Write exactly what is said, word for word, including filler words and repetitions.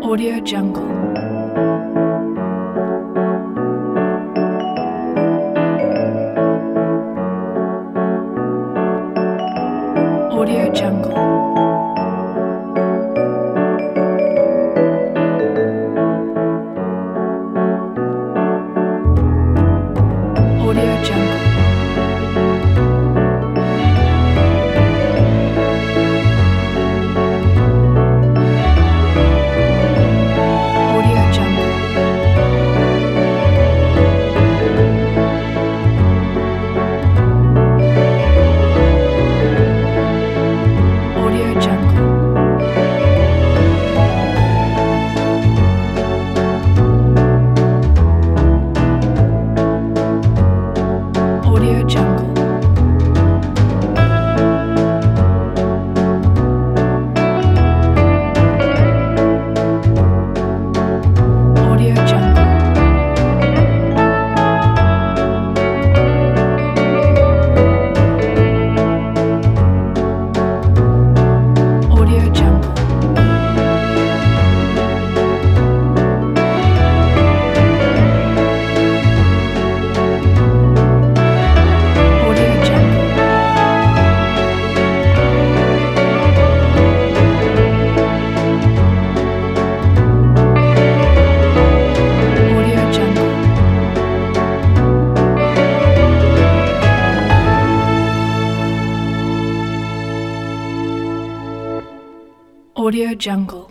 Audio Jungle. Audio Jungle. Audio Jungle. Audio Jungle. Audio Jungle. Audio Jungle. Audio Jungle. Audio Jungle. Audio Jungle. Audio Jungle. Audio Jungle.